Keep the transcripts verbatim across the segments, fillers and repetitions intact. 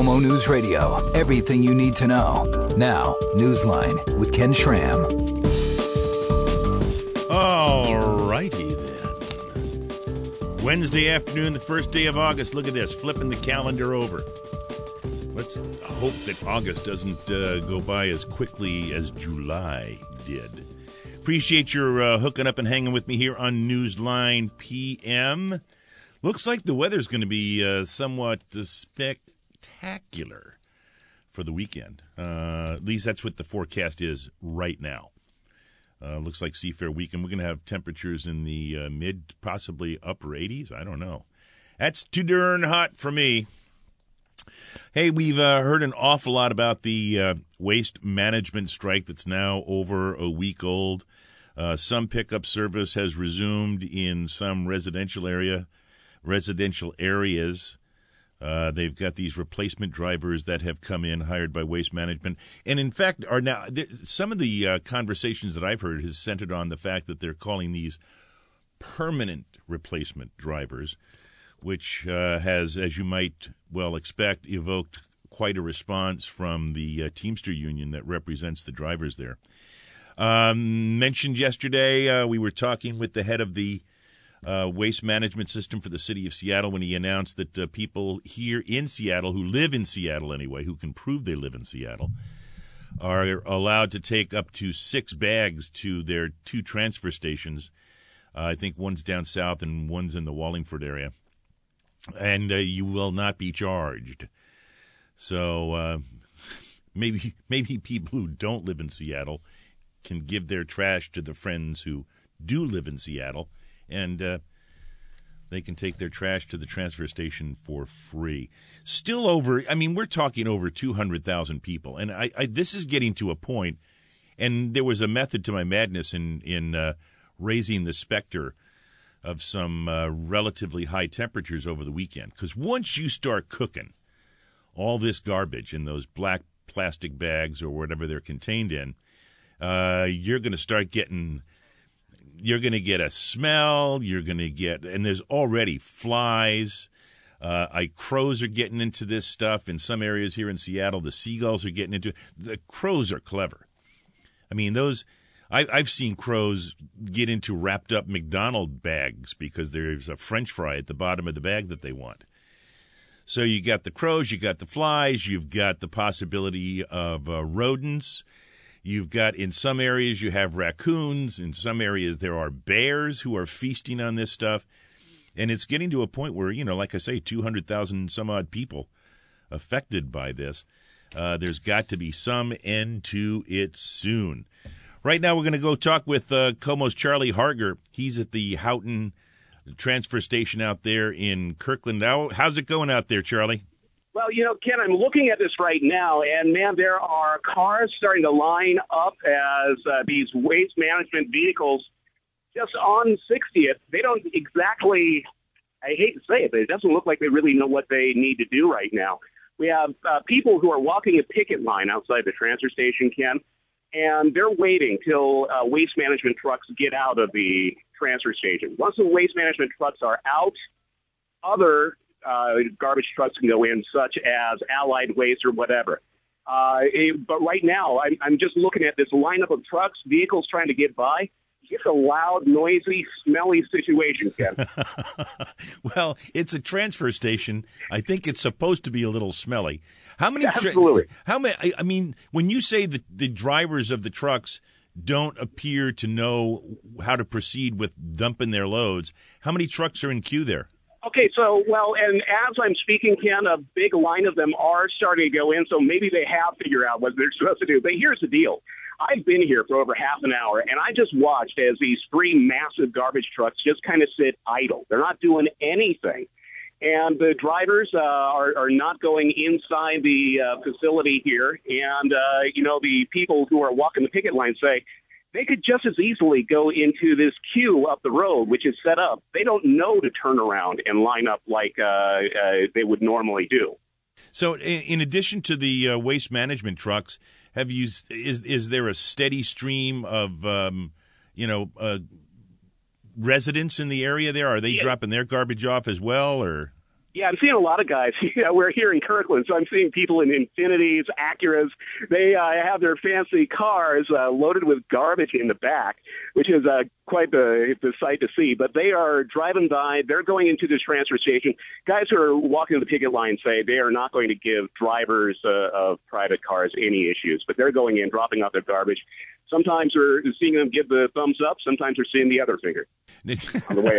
KOMO News Radio. Everything you need to know. Now, Newsline with Ken Schramm. All righty then. Wednesday afternoon, the first day of August. Look at this, flipping the calendar over. Let's hope that August doesn't uh, go by as quickly as July did. Appreciate your uh, hooking up and hanging with me here on Newsline P M. Looks like the weather's going to be uh, somewhat uh, spectacular for the weekend. Uh, at least that's what the forecast is right now. Uh, looks like Seafair weekend. We're going to have temperatures in the uh, mid, possibly upper eighties. I don't know. That's too darn hot for me. Hey, we've uh, heard an awful lot about the uh, waste management strike that's now over a week old. Uh, some pickup service has resumed in some residential area, residential areas. Uh, they've got these replacement drivers that have come in, hired by Waste Management, and in fact are now. Some of the uh, conversations that I've heard has centered on the fact that they're calling these permanent replacement drivers, which uh, has, as you might well expect, evoked quite a response from the uh, Teamster union that represents the drivers there. Um, mentioned yesterday, uh, we were talking with the head of the uh, waste management system for the city of Seattle when he announced that uh, people here in Seattle, who live in Seattle anyway, who can prove they live in Seattle, are allowed to take up to six bags to their two transfer stations. Uh, I think one's down south and one's in the Wallingford area. And uh, you will not be charged. So uh, maybe maybe people who don't live in Seattle can give their trash to the friends who do live in Seattle, and uh, they can take their trash to the transfer station for free. Still over, I mean, we're talking over two hundred thousand people, and I, I this is getting to a point, and there was a method to my madness in, in uh, raising the specter of some uh, relatively high temperatures over the weekend. Because once you start cooking all this garbage in those black plastic bags or whatever they're contained in, uh, you're going to start getting, you're going to get a smell, you're going to get, and there's already flies. Uh, I, crows are getting into this stuff. In some areas here in Seattle, the seagulls are getting into it. The crows are clever. I mean, those... I've seen crows get into wrapped up McDonald's bags because there's a French fry at the bottom of the bag that they want. So you got the crows, you got the flies, you've got the possibility of uh, rodents. You've got, in some areas, you have raccoons. In some areas, there are bears who are feasting on this stuff. And it's getting to a point where, you know, like I say, two hundred thousand some odd people affected by this. Uh, there's got to be some end to it soon. Right now, we're going to go talk with uh, KOMO's Charlie Harger. He's at the Houghton transfer station out there in Kirkland. How, how's it going out there, Charlie? Well, you know, Ken, I'm looking at this right now, and, man, there are cars starting to line up as uh, these waste management vehicles just on sixtieth. They don't exactly, I hate to say it, but it doesn't look like they really know what they need to do right now. We have uh, people who are walking a picket line outside the transfer station, Ken, and they're waiting till uh, waste management trucks get out of the transfer station. Once the waste management trucks are out, other uh, garbage trucks can go in, such as Allied Waste or whatever. Uh, it, but right now, I'm, I'm just looking at this lineup of trucks, vehicles trying to get by. It's a loud, noisy, smelly situation, Ken. Well, it's a transfer station. I think it's supposed to be a little smelly. How many? Tra- Absolutely. How many? I, I mean, when you say that the drivers of the trucks don't appear to know how to proceed with dumping their loads, how many trucks are in queue there? Okay, so, well, and as I'm speaking, Ken, a big line of them are starting to go in, so maybe they have figured out what they're supposed to do. But here's the deal. I've been here for over half an hour, and I just watched as these three massive garbage trucks just kind of sit idle. They're not doing anything. And the drivers uh, are, are not going inside the uh, facility here. And, uh, you know, the people who are walking the picket line say they could just as easily go into this queue up the road, which is set up. They don't know to turn around and line up like uh, uh, they would normally do. So in, in addition to the uh, waste management trucks, have you is is there a steady stream of um, you know uh, residents in the area there? Are they yeah. dropping their garbage off as well, or? Yeah, I'm seeing a lot of guys. Yeah, we're here in Kirkland, so I'm seeing people in Infinities, Acuras. They uh, have their fancy cars uh, loaded with garbage in the back, which is uh, quite the, the sight to see. But they are driving by. They're going into this transfer station. Guys who are walking the picket line say they are not going to give drivers uh, of private cars any issues, but they're going in, dropping off their garbage. Sometimes we're seeing them give the thumbs up. Sometimes we're seeing the other finger on the way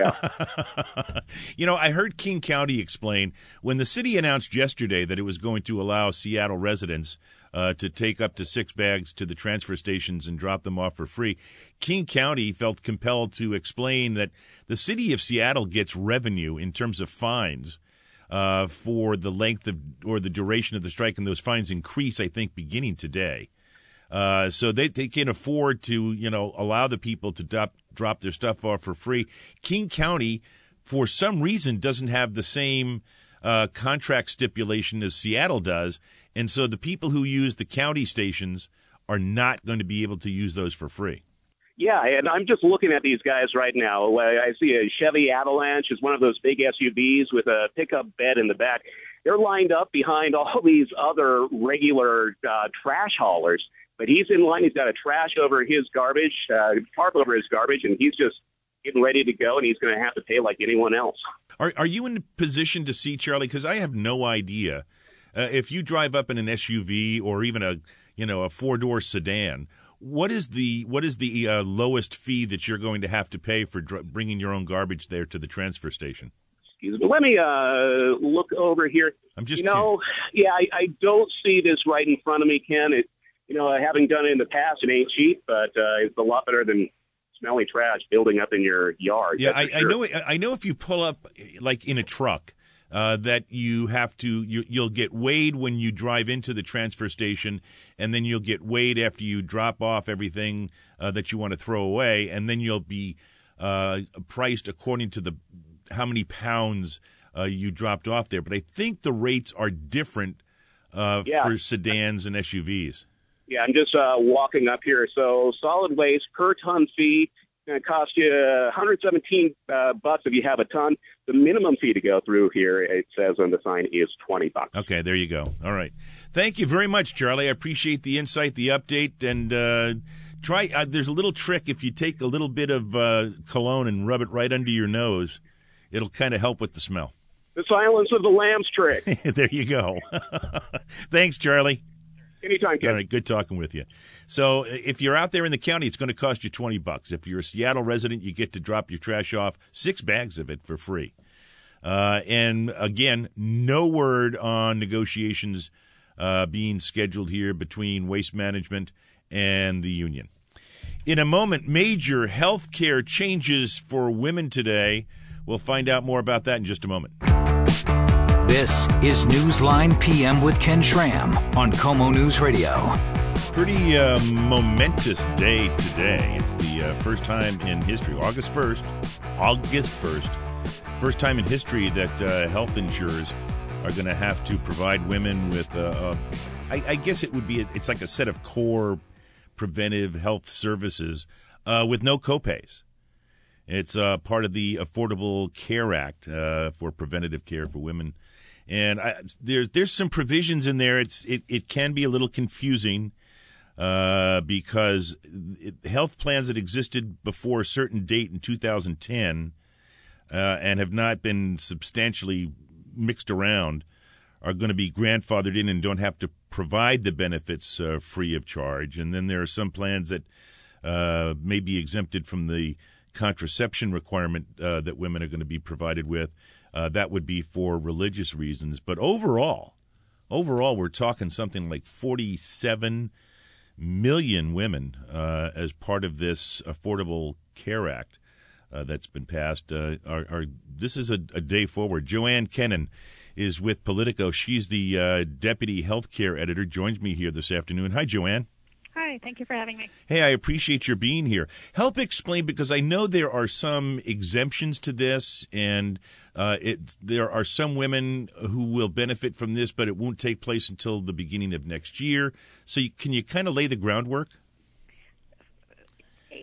out. You know, I heard King County explain when the city announced yesterday that it was going to allow Seattle residents uh, to take up to six bags to the transfer stations and drop them off for free. King County felt compelled to explain that the city of Seattle gets revenue in terms of fines uh, for the length of or the duration of the strike, and those fines increase, I think, beginning today. Uh, so they, they can afford to, you know, allow the people to drop, drop their stuff off for free. King County, for some reason, doesn't have the same uh, contract stipulation as Seattle does. And so the people who use the county stations are not going to be able to use those for free. Yeah, and I'm just looking at these guys right now. I see a Chevy Avalanche. It's one of those big S U Vs with a pickup bed in the back. They're lined up behind all these other regular uh, trash haulers. But he's in line. He's got a trash over his garbage, uh, tarp over his garbage, and he's just getting ready to go, and he's going to have to pay like anyone else. Are Are you in a position to see, Charlie? Because I have no idea. Uh, if you drive up in an S U V or even a you know a four door sedan, what is the what is the uh, lowest fee that you're going to have to pay for dr- bringing your own garbage there to the transfer station? Excuse me. Let me uh, look over here. I'm just you know, yeah, I, I don't see this right in front of me, Ken. It, You know, having done it in the past, it ain't cheap, but uh, it's a lot better than smelly trash building up in your yard. Yeah, I, sure. I know. I know if you pull up, like in a truck, uh, that you have to, you, you'll get weighed when you drive into the transfer station, and then you'll get weighed after you drop off everything uh, that you want to throw away, and then you'll be uh, priced according to the how many pounds uh, you dropped off there. But I think the rates are different uh, yeah. for sedans and S U Vs. Yeah, I'm just uh, walking up here. So solid waste per ton fee going to cost you one hundred seventeen uh, bucks if you have a ton. The minimum fee to go through here, it says on the sign, is twenty bucks. Okay, there you go. All right. Thank you very much, Charlie. I appreciate the insight, the update, and uh, try. Uh, there's a little trick. If you take a little bit of uh, cologne and rub it right under your nose, it'll kind of help with the smell. The silence of the lambs trick. There you go. Thanks, Charlie. Anytime, Ken. All right, good talking with you. So if you're out there in the county, it's going to cost you twenty bucks. If you're a Seattle resident, you get to drop your trash off, six bags of it for free. Uh, and again, no word on negotiations uh, being scheduled here between Waste Management and the union. In a moment, major health care changes for women today. We'll find out more about that in just a moment. This is Newsline P M with Ken Schramm on KOMO News Radio. Pretty uh, momentous day today. It's the uh, first time in history, August first, August first, first time in history that uh, health insurers are going to have to provide women with, uh, uh, I, I guess it would be, a, it's like a set of core preventive health services uh, with no copays. It's uh, part of the Affordable Care Act uh, for preventative care for women. And I, there's there's some provisions in there. It's it, it can be a little confusing uh, because it, health plans that existed before a certain date in two thousand ten uh, and have not been substantially mixed around are going to be grandfathered in and don't have to provide the benefits uh, free of charge. And then there are some plans that uh, may be exempted from the contraception requirement uh, that women are going to be provided with. Uh, that would be for religious reasons. But overall, overall, we're talking something like forty-seven million women uh, as part of this Affordable Care Act uh, that's been passed. Uh, are, are this is a, a day forward. Joanne Kennan is with Politico. She's the uh, deputy healthcare editor. Joins me here this afternoon. Hi, Joanne. Hi, thank you for having me. Hey, I appreciate your being here. Help explain, because I know there are some exemptions to this, and uh, it, there are some women who will benefit from this, but it won't take place until the beginning of next year. So you, can you kind of lay the groundwork?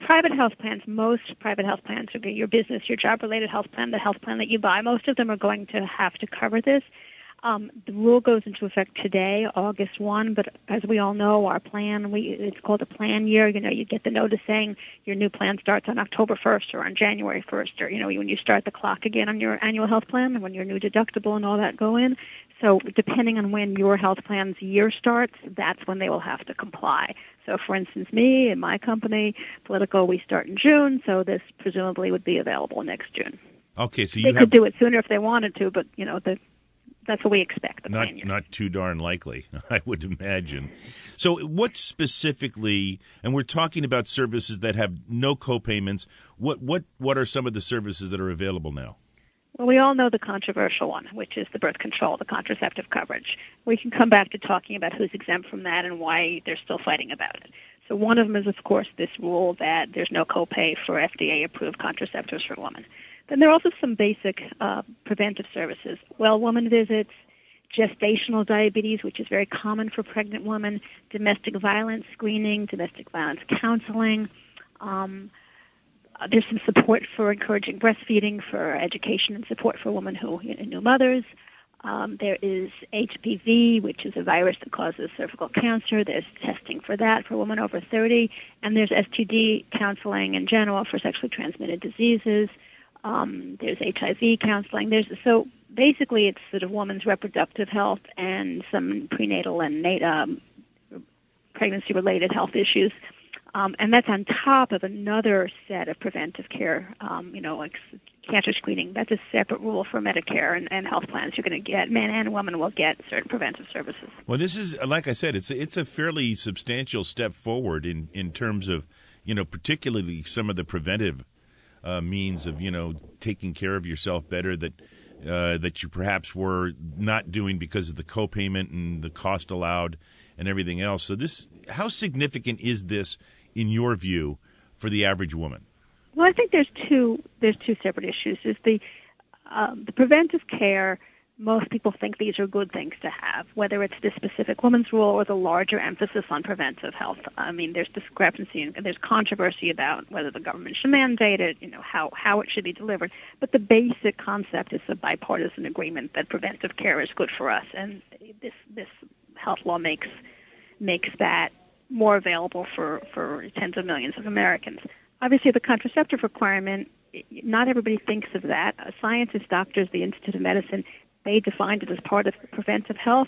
private health plans, most private health plans, okay, your business, your job-related health plan, the health plan that you buy, most of them are going to have to cover this. Um, the rule goes into effect today, August first, but as we all know, our plan, we it's called a plan year. You know, you get the notice saying your new plan starts on October first or on January first, or, you know, when you start the clock again on your annual health plan and when your new deductible and all that go in. So depending on when your health plan's year starts, that's when they will have to comply. So, for instance, me and my company, Politico, we start in June, so this presumably would be available next June. Okay, so you they have... could do it sooner if they wanted to, but, you know, the That's what we expect. The not plan year. not too darn likely, I would imagine. So what specifically, and we're talking about services that have no co-payments, what, what, what are some of the services that are available now? Well, we all know the controversial one, which is the birth control, the contraceptive coverage. We can come back to talking about who's exempt from that and why they're still fighting about it. So one of them is, of course, this rule that there's no copay for F D A-approved contraceptives for women. Then there are also some basic uh, preventive services, well woman visits, gestational diabetes, which is very common for pregnant women, domestic violence screening, domestic violence counseling. Um, uh, there's some support for encouraging breastfeeding, for education and support for women who you know, new mothers. Um, there is H P V, which is a virus that causes cervical cancer. There's testing for that for women over thirty. And there's S T D counseling in general for sexually transmitted diseases. Um, there's H I V counseling. There's so basically it's sort of women's reproductive health and some prenatal and um, pregnancy-related health issues. Um, and that's on top of another set of preventive care, um, you know, like cancer screening. That's a separate rule for Medicare and, and health plans. You're going to get, men and women will get certain preventive services. Well, this is, like I said, it's it's a fairly substantial step forward in, in terms of, you know, particularly some of the preventive uh, means of, you know, taking care of yourself better that uh, that you perhaps were not doing because of the copayment and the cost allowed and everything else. So this, how significant is this in your view for the average woman? Well, I think there's two there's two separate issues. There's the um, the preventive care. Most people think these are good things to have, whether it's the specific women's rule or the larger emphasis on preventive health. I mean, there's discrepancy and there's controversy about whether the government should mandate it, you know, how, how it should be delivered. But the basic concept is a bipartisan agreement that preventive care is good for us, and this this health law makes makes that more available for, for tens of millions of Americans. Obviously, the contraceptive requirement, not everybody thinks of that. Uh, scientists, doctors, the Institute of Medicine, they defined it as part of preventive health.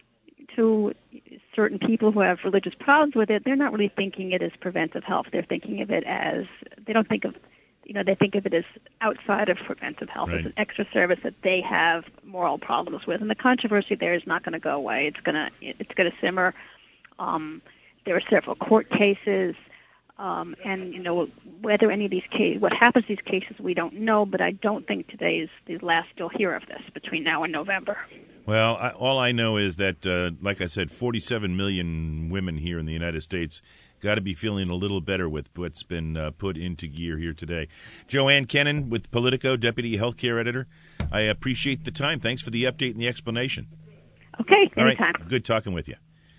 To certain people who have religious problems with it, they're not really thinking it as preventive health. They're thinking of it as, they don't think of, you know, they think of it as outside of preventive health, right. as an extra service that they have moral problems with. And the controversy there is not going to go away. It's going to, it's going to simmer. Um, there are several court cases. Um, and, you know, whether any of these cases, what happens to these cases, we don't know, but I don't think today is the last you'll hear of this between now and November. Well, I, all I know is that, uh, like I said, forty-seven million women here in the United States got to be feeling a little better with what's been uh, put into gear here today. Joanne Kennan with Politico, Deputy Healthcare Editor. I appreciate the time. Thanks for the update and the explanation. Okay, all anytime. Right, good talking with you.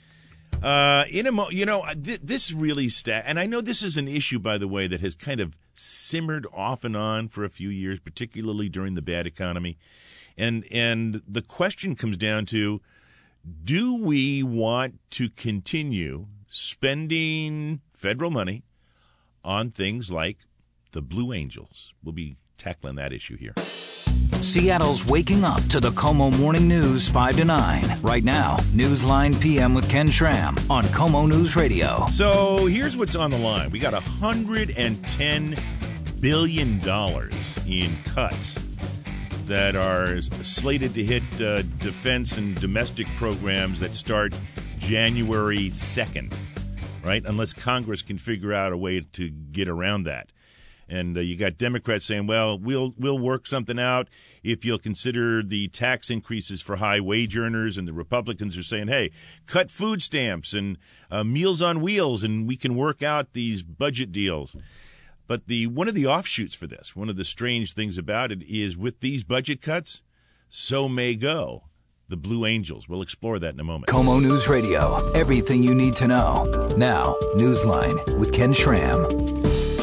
Uh, in a mo- you know, th- this really sta- and I know this is an issue, by the way, that has kind of simmered off and on for a few years, particularly during the bad economy. And and the question comes down to, do we want to continue spending federal money on things like the Blue Angels? We'll be tackling that issue here. Seattle's waking up to the KOMO Morning News five to nine. Right now, Newsline P M with Ken Schramm on KOMO News Radio. So here's what's on the line. We got one hundred ten billion dollars in cuts that are slated to hit uh, defense and domestic programs that start January second, right? Unless Congress can figure out a way to get around that. And uh, you got Democrats saying, well, we'll we'll work something out if you'll consider the tax increases for high wage earners. And the Republicans are saying, hey, cut food stamps and uh, Meals on Wheels, and we can work out these budget deals. But the one of the offshoots for this, one of the strange things about it is with these budget cuts, so may go the Blue Angels. We'll explore that in a moment. KOMO News Radio, everything you need to know. Now, Newsline with Ken Schramm.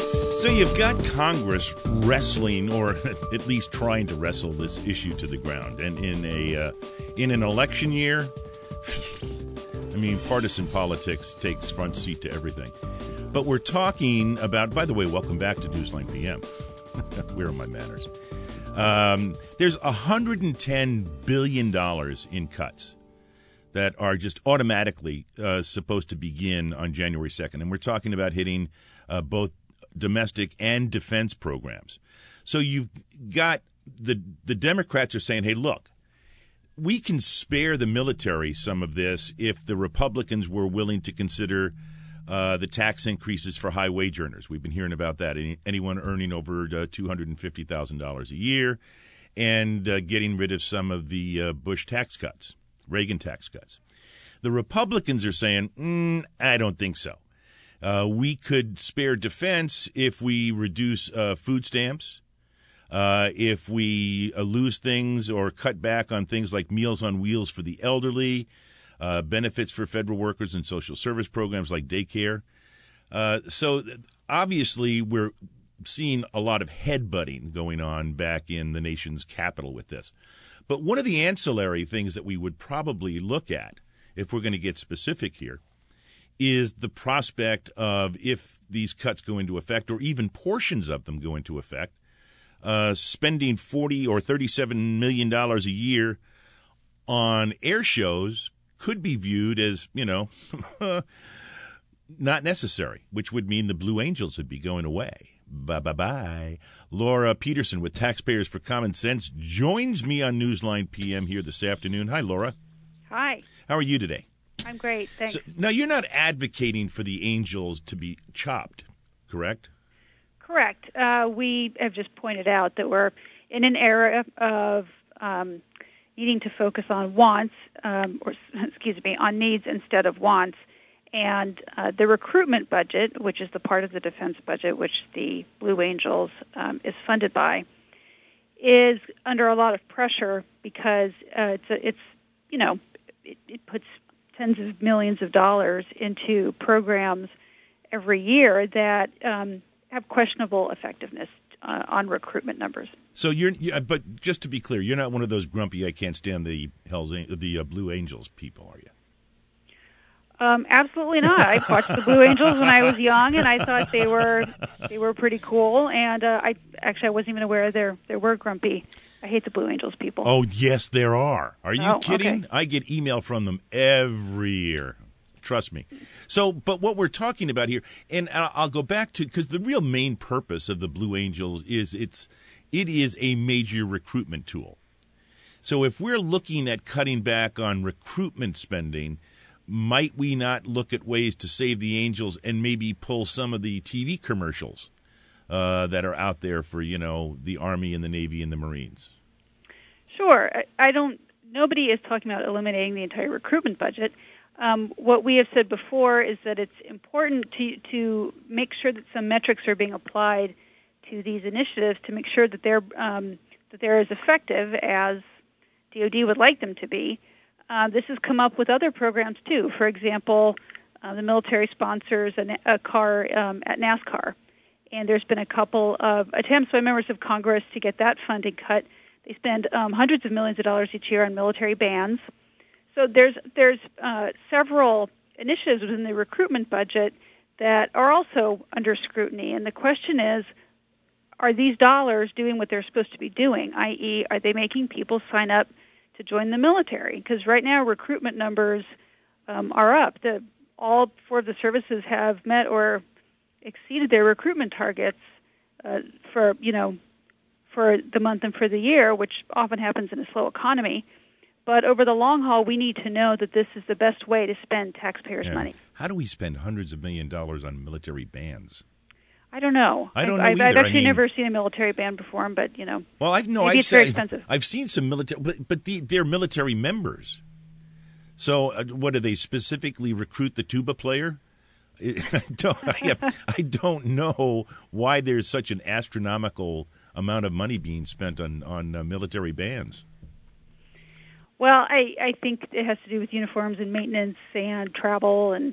So you've got Congress wrestling, or at least trying to wrestle this issue to the ground. And in a uh, in an election year, I mean, partisan politics takes front seat to everything. But we're talking about, by the way, welcome back to Newsline P M. Where are my manners? Um, there's one hundred ten billion dollars in cuts that are just automatically uh, supposed to begin on January second. And we're talking about hitting uh, both domestic and defense programs. So you've got the the Democrats are saying, hey, look, we can spare the military some of this if the Republicans were willing to consider uh, the tax increases for high wage earners. We've been hearing about that. Any, anyone earning over uh, two hundred fifty thousand dollars a year, and uh, getting rid of some of the uh, Bush tax cuts, Reagan tax cuts. The Republicans are saying, mm, I don't think so. Uh, we could spare defense if we reduce uh, food stamps, uh, if we uh, lose things or cut back on things like Meals on Wheels for the elderly, uh, benefits for federal workers and social service programs like daycare. Uh, so obviously we're seeing a lot of headbutting going on back in the nation's capital with this. But one of the ancillary things that we would probably look at, if we're going to get specific here, is the prospect of, if these cuts go into effect, or even portions of them go into effect, uh, spending forty or thirty-seven million dollars a year on air shows could be viewed as, you know, not necessary, which would mean the Blue Angels would be going away. Bye-bye-bye. Laura Peterson with Taxpayers for Common Sense joins me on Newsline P M here this afternoon. Hi, Laura. Hi. How are you today? I'm great, thanks. So, now, you're not advocating for the Angels to be chopped, correct? Correct. Uh, we have just pointed out that we're in an era of um, needing to focus on wants, um, or excuse me, on needs instead of wants. And uh, the recruitment budget, which is the part of the defense budget which the Blue Angels um, is funded by, is under a lot of pressure because uh, it's, a, it's you know, it, it puts tens of millions of dollars into programs every year that um, have questionable effectiveness uh, on recruitment numbers. So you're, you, but just to be clear, you're not one of those grumpy, I can't stand the Hell's, the uh, Blue Angels people, are you? Um, absolutely not. I watched the Blue Angels when I was young, and I thought they were they were pretty cool. And uh, I actually I wasn't even aware there there were grumpy. I hate the Blue Angels people. Oh, yes, there are. Are you oh, kidding? Okay. I get email from them every year. Trust me. So, but what we're talking about here, and I'll go back to, because the real main purpose of the Blue Angels is it's it is a major recruitment tool. So if we're looking at cutting back on recruitment spending, might we not look at ways to save the Angels and maybe pull some of the T V commercials uh, that are out there for, you know, the Army and the Navy and the Marines? Sure. I, I don't. Nobody is talking about eliminating the entire recruitment budget. Um, what we have said before is that it's important to to make sure that some metrics are being applied to these initiatives to make sure that they're um, that they're as effective as D O D would like them to be. Uh, this has come up with other programs too. For example, uh, the military sponsors a, a car um, at NASCAR, and there's been a couple of attempts by members of Congress to get that funding cut. They spend um, hundreds of millions of dollars each year on military bands. So there's there's uh, several initiatives within the recruitment budget that are also under scrutiny. And the question is, are these dollars doing what they're supposed to be doing, that is, are they making people sign up to join the military? Because right now recruitment numbers um, are up. The, all four of the services have met or exceeded their recruitment targets uh, for, you know, for the month and for the year, which often happens in a slow economy. But over the long haul, we need to know that this is the best way to spend taxpayers' Yeah. money. How do we spend hundreds of million dollars on military bands? I don't know. I don't I've, know I've, either. I've actually I mean, never seen a military band perform, but, you know, well, I've no, maybe I've it's very seen, expensive. I've seen some military, but but the, they're military members. So, uh, what do they specifically recruit the tuba player? I don't, I, have, I don't know why there's such an astronomical amount of money being spent on on uh, military bands. Well, I, I think it has to do with uniforms and maintenance and travel and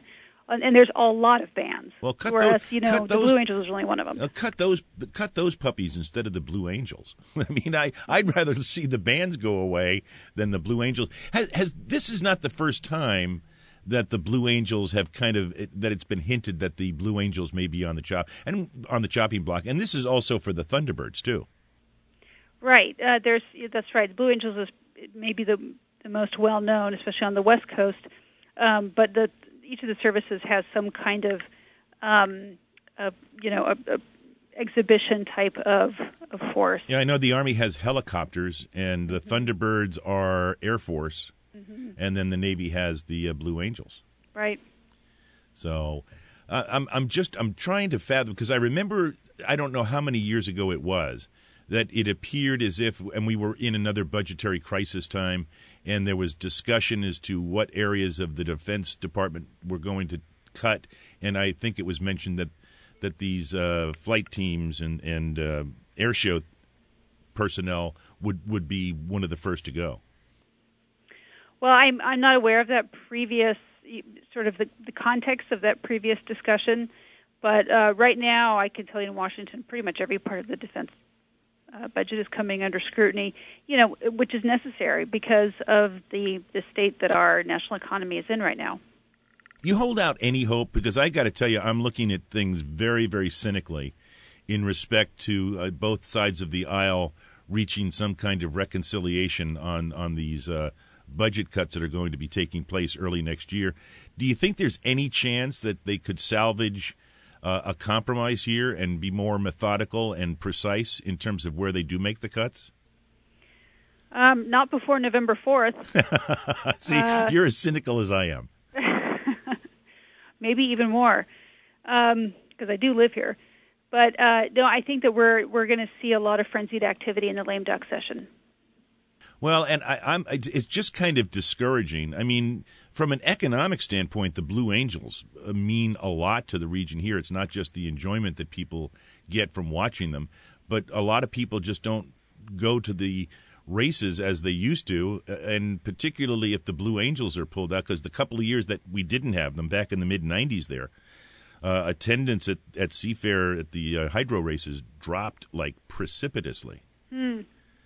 and there's a lot of bands. Well, cut whereas those, you know cut the those, Blue Angels is only one of them. Uh, cut those, cut those puppies instead of the Blue Angels. I mean, I I'd rather see the bands go away than the Blue Angels. Has, has this is not the first time that the Blue Angels have kind of that it's been hinted that the Blue Angels may be on the chop and on the chopping block, and this is also for the Thunderbirds too. Right. Uh, there's that's right. The Blue Angels is maybe the the most well known, especially on the West Coast. Um, but the each of the services has some kind of um, a, you know a, a exhibition type of, of force. Yeah, I know the Army has helicopters, and the Thunderbirds are Air Force, mm-hmm. and then the Navy has the uh, Blue Angels. Right. So uh, I'm I'm just I'm trying to fathom, because I remember, I don't know how many years ago it was, that it appeared as if, and we were in another budgetary crisis time, and there was discussion as to what areas of the Defense Department were going to cut, and I think it was mentioned that that these uh, flight teams and and uh, air show personnel would, would be one of the first to go. Well, I'm I'm not aware of that previous sort of the, the context of that previous discussion, but uh, right now I can tell you in Washington, pretty much every part of the defense uh, budget is coming under scrutiny, you know, which is necessary because of the the state that our national economy is in right now. You hold out any hope? Because I got to tell you, I'm looking at things very, very cynically in respect to uh, both sides of the aisle reaching some kind of reconciliation on, on these uh, budget cuts that are going to be taking place early next year. Do you think there's any chance that they could salvage uh, a compromise here and be more methodical and precise in terms of where they do make the cuts? Um, not before November fourth. See, uh, you're as cynical as I am. Maybe even more, because um, I do live here. But uh, no, I think that we're we're going to see a lot of frenzied activity in the lame duck session. Well, and I, I'm it's just kind of discouraging. I mean, from an economic standpoint, the Blue Angels mean a lot to the region here. It's not just the enjoyment that people get from watching them, but a lot of people just don't go to the races as they used to, and particularly if the Blue Angels are pulled out, because the couple of years that we didn't have them back in the mid nineties there, uh, attendance at, at Seafair at the uh, hydro races dropped like precipitously. Hmm.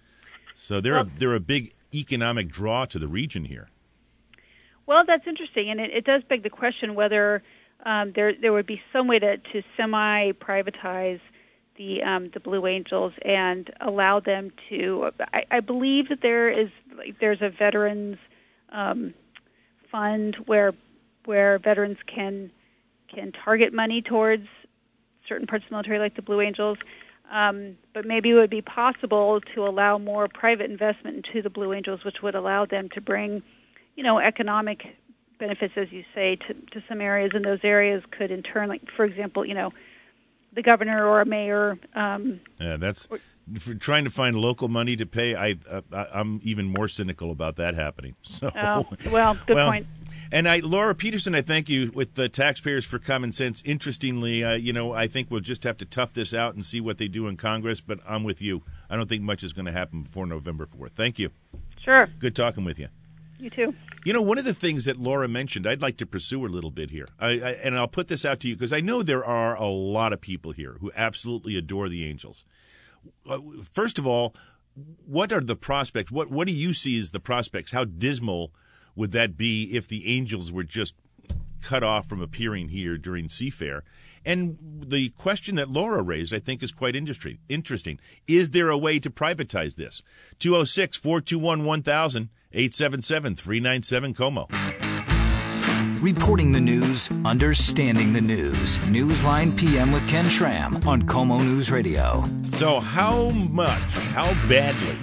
So they're, well, a, they're a big economic draw to the region here. Well, that's interesting, and it, it does beg the question whether um, there there would be some way to, to semi-privatize the um, the Blue Angels and allow them to. I, I believe that there is like, there's a veterans um, fund where where veterans can can target money towards certain parts of the military, like the Blue Angels. Um, but maybe it would be possible to allow more private investment into the Blue Angels, which would allow them to bring, you know, economic benefits, as you say, to, to some areas. And those areas could, in turn, like for example, you know, the governor or a mayor. Um, yeah, that's for trying to find local money to pay. I, uh, I'm even more cynical about that happening. So, oh, well, good well, point. And I, Laura Peterson, I thank you with the Taxpayers for Common Sense. Interestingly, uh, you know, I think we'll just have to tough this out and see what they do in Congress. But I'm with you. I don't think much is going to happen before November fourth. Thank you. Sure. Good talking with you. You too. You know, one of the things that Laura mentioned, I'd like to pursue a little bit here. I, I, and I'll put this out to you because I know there are a lot of people here who absolutely adore the Angels. First of all, what are the prospects? What what do you see as the prospects? How dismal would that be if the Angels were just cut off from appearing here during Seafair? And the question that Laura raised, I think, is quite interesting. Interesting. Is there a way to privatize this? two oh six, four two one, one thousand, eight seven seven, three nine seven, C O M O. Reporting the news, understanding the news. Newsline P M with Ken Schramm on C O M O News Radio. So how much, how badly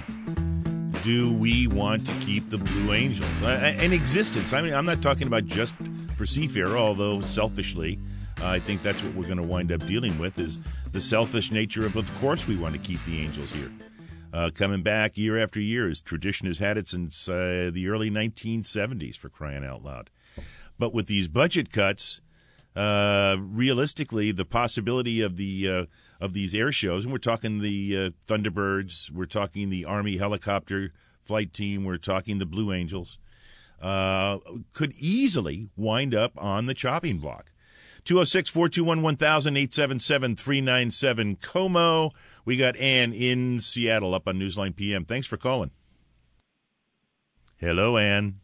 do we want to keep the Blue Angels uh, in existence? I mean, I'm not talking about just for Seafair, although selfishly, uh, I think that's what we're going to wind up dealing with is the selfish nature of, of course, we want to keep the Angels here. Uh, coming back year after year, as tradition has had it since uh, the early nineteen seventies, for crying out loud. But with these budget cuts, uh, realistically, the possibility of the uh, of these air shows, and we're talking the uh, Thunderbirds, we're talking the Army helicopter flight team, we're talking the Blue Angels, uh, could easily wind up on the chopping block. two oh six, four two one, one thousand, eight seven seven, three nine seven, C O M O. We got Ann in Seattle up on Newsline P M. Thanks for calling. Hello, Ann.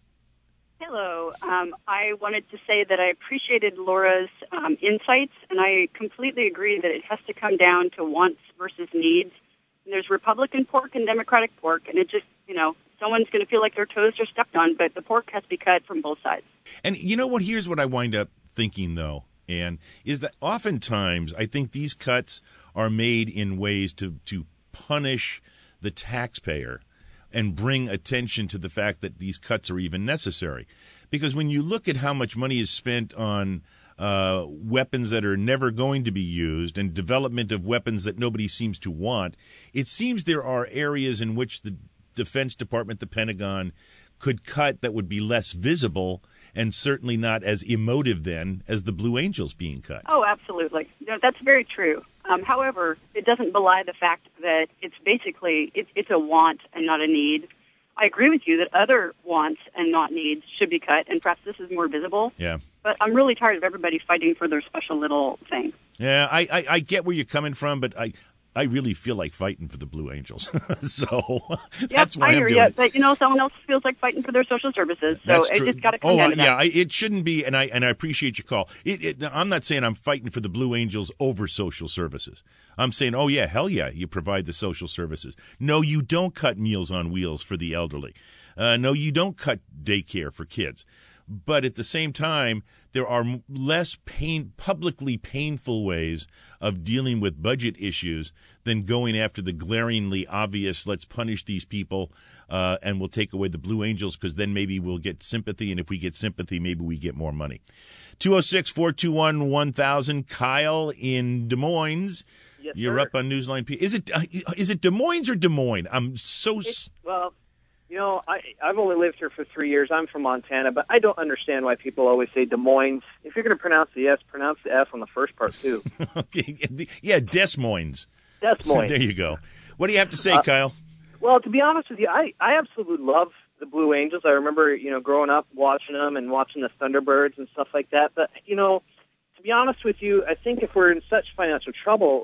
Hello. Um, I wanted to say that I appreciated Laura's um, insights, and I completely agree that it has to come down to wants versus needs. And there's Republican pork and Democratic pork, and it just, you know, someone's going to feel like their toes are stepped on, but the pork has to be cut from both sides. And you know what? Here's what I wind up thinking, though, Ann, is that oftentimes I think these cuts are made in ways to, to punish the taxpayer and bring attention to the fact that these cuts are even necessary. Because when you look at how much money is spent on uh, weapons that are never going to be used and development of weapons that nobody seems to want, it seems there are areas in which the Defense Department, the Pentagon, could cut that would be less visible and certainly not as emotive then as the Blue Angels being cut. Oh, absolutely. No, that's very true. Um, however, it doesn't belie the fact that it's basically, it's, it's a want and not a need. I agree with you that other wants and not needs should be cut, and perhaps this is more visible. Yeah. But I'm really tired of everybody fighting for their special little thing. Yeah, I, I, I get where you're coming from, but I, I really feel like fighting for the Blue Angels. so yep, that's why I hear I'm doing you. it. But, you know, someone else feels like fighting for their social services. So That's it true. just got to come oh, down to yeah, that. I, it shouldn't be, and I and I appreciate your call. It, it, I'm not saying I'm fighting for the Blue Angels over social services. I'm saying, oh, yeah, hell yeah, you provide the social services. No, you don't cut Meals on Wheels for the elderly. Uh, no, you don't cut daycare for kids. But at the same time, there are less pain, publicly painful ways of dealing with budget issues than going after the glaringly obvious, let's punish these people uh, and we'll take away the Blue Angels because then maybe we'll get sympathy. And if we get sympathy, maybe we get more money. two oh six, four two one, one thousand. Kyle in Des Moines. Yes, You're sir. up on Newsline P. Is it, uh, is it Des Moines or Des Moines? I'm so... It's, well, you know, I, I've only lived here for three years. I'm from Montana, but I don't understand why people always say Des Moines. If you're going to pronounce the S, pronounce the F on the first part, too. Okay. Yeah, Des Moines. Des Moines. There you go. What do you have to say, Uh, Kyle? Well, to be honest with you, I, I absolutely love the Blue Angels. I remember, you know, growing up watching them and watching the Thunderbirds and stuff like that. But, you know, to be honest with you, I think if we're in such financial trouble,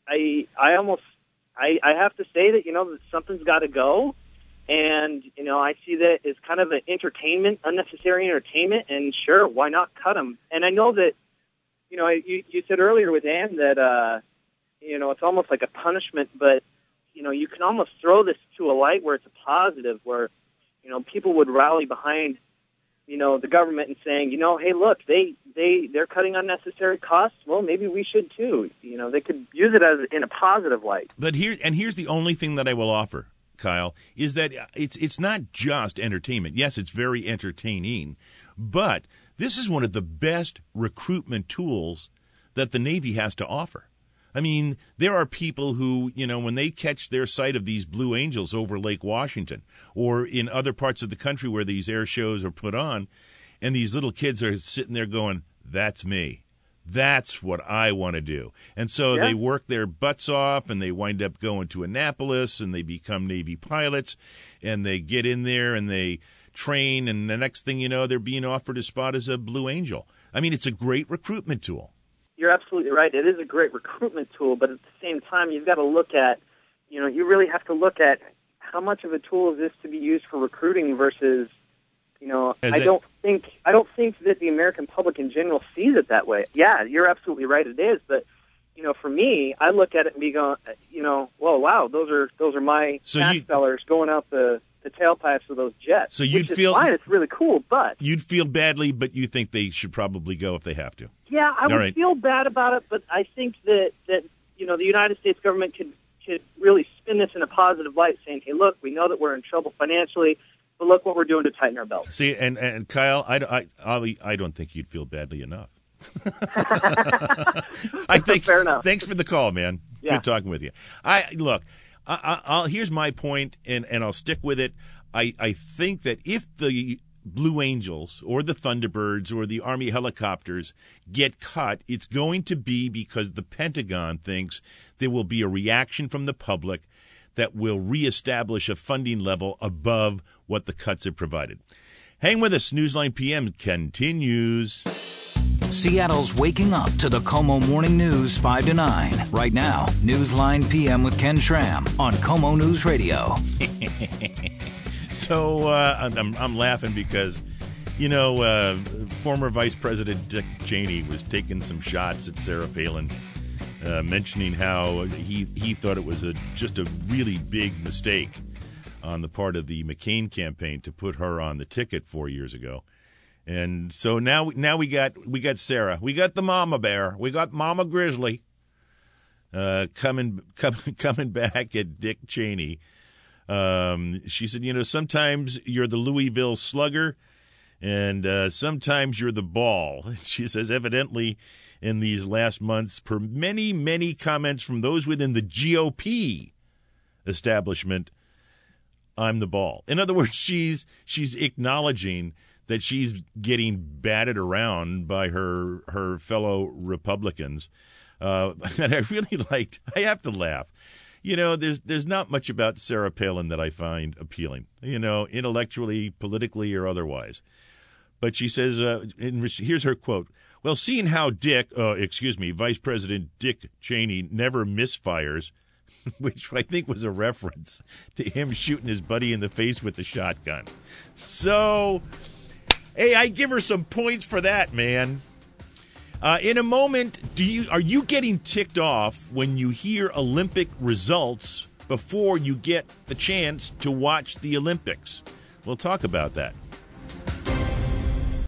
I I almost, I, I have to say that, you know, that something's got to go. And, you know, I see that as kind of an entertainment, unnecessary entertainment, and sure, why not cut them? And I know that, you know, you, you said earlier with Ann that, uh, you know, it's almost like a punishment, but, you know, you can almost throw this to a light where it's a positive, where, you know, people would rally behind, you know, the government and saying, you know, hey, look, they, they, they're cutting unnecessary costs. Well, maybe we should too. You know, they could use it as in a positive light. But here, and here's the only thing that I will offer, Kyle, is that it's it's not just entertainment. Yes, it's very entertaining, but this is one of the best recruitment tools that the Navy has to offer. I mean, there are people who, you know, when they catch their sight of these Blue Angels over Lake Washington or in other parts of the country where these air shows are put on, and these little kids are sitting there going, that's me. That's what I want to do. And so Yeah. they work their butts off, and they wind up going to Annapolis, and they become Navy pilots, and they get in there, and they train, and the next thing you know, they're being offered a spot as a Blue Angel. I mean, it's a great recruitment tool. You're absolutely right. It is a great recruitment tool, but at the same time, you've got to look at, you know, you really have to look at how much of a tool is this to be used for recruiting versus, you know, As I it- don't think I don't think that the American public in general sees it that way. Yeah, you're absolutely right. It is, but you know, for me, I look at it and be going, you know, well, wow, those are those are my So tax you- dollars going out the the tailpipes of those jets. So you'd which is feel- fine. It's really cool, but You'd feel badly, but you think they should probably go if they have to. yeah, I All would right. feel bad about it, but I think that, that you know the United States government could could really spin this in a positive light, saying, "Hey, look, we know that we're in trouble financially, but look what we're doing to tighten our belts." See, and, and Kyle, I, I, I, I don't think you'd feel badly enough. I think. Fair enough. Thanks for the call, man. Yeah. Good talking with you. I look. I, I, I'll, here's my point, and, and I'll stick with it. I, I think that if the Blue Angels or the Thunderbirds or the Army helicopters get cut, it's going to be because the Pentagon thinks there will be a reaction from the public that will reestablish a funding level above what the cuts have provided. Hang with us. Newsline P M continues. Seattle's waking up to the Como Morning News five to nine. Right now, Newsline P M with Ken Schramm on Como News Radio. So uh, I'm, I'm laughing because, you know, uh, former Vice President Dick Cheney was taking some shots at Sarah Palin, uh, mentioning how he, he thought it was a just a really big mistake on the part of the McCain campaign to put her on the ticket four years ago. And so now, now we got we got Sarah, we got the Mama Bear, we got Mama Grizzly, uh, coming coming coming back at Dick Cheney. Um, she said, you know, sometimes you're the Louisville Slugger, and uh, sometimes you're the ball. She says, evidently, in these last months, per many many comments from those within the G O P establishment, I'm the ball. In other words, she's she's acknowledging that she's getting batted around by her her fellow Republicans. Uh, and I really liked, I have to laugh. You know, there's there's not much about Sarah Palin that I find appealing, you know, intellectually, politically, or otherwise. But she says, uh, in, here's her quote, well, seeing how Dick, uh, excuse me, Vice President Dick Cheney never misfires, which I think was a reference to him shooting his buddy in the face with the shotgun. So... hey, I give her some points for that, man. Uh, in a moment, do you are you getting ticked off when you hear Olympic results before you get the chance to watch the Olympics? We'll talk about that.